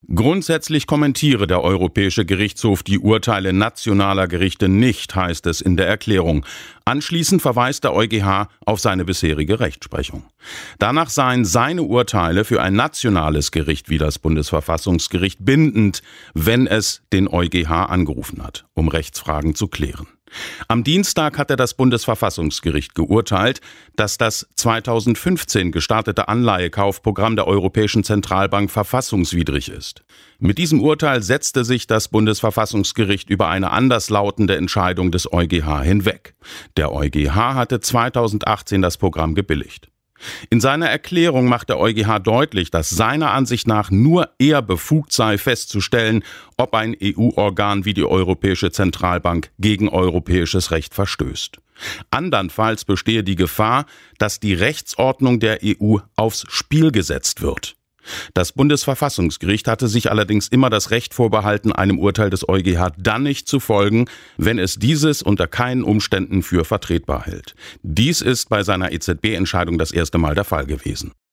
Grundsätzlich kommentiere der Europäische Gerichtshof die Urteile nationaler Gerichte nicht, heißt es in der Erklärung. Anschließend verweist der EuGH auf seine bisherige Rechtsprechung. Danach seien seine Urteile für ein nationales Gericht wie das Bundesverfassungsgericht bindend, wenn es den EuGH angerufen hat, um Rechtsfragen zu klären. Am Dienstag hatte das Bundesverfassungsgericht geurteilt, dass das 2015 gestartete Anleihekaufprogramm der Europäischen Zentralbank verfassungswidrig ist. Mit diesem Urteil setzte sich das Bundesverfassungsgericht über eine anderslautende Entscheidung des EuGH hinweg. Der EuGH hatte 2018 das Programm gebilligt. In seiner Erklärung macht der EuGH deutlich, dass seiner Ansicht nach nur er befugt sei, festzustellen, ob ein EU-Organ wie die Europäische Zentralbank gegen europäisches Recht verstößt. Andernfalls bestehe die Gefahr, dass die Rechtsordnung der EU aufs Spiel gesetzt wird. Das Bundesverfassungsgericht hatte sich allerdings immer das Recht vorbehalten, einem Urteil des EuGH dann nicht zu folgen, wenn es dieses unter keinen Umständen für vertretbar hält. Dies ist bei seiner EZB-Entscheidung das erste Mal der Fall gewesen.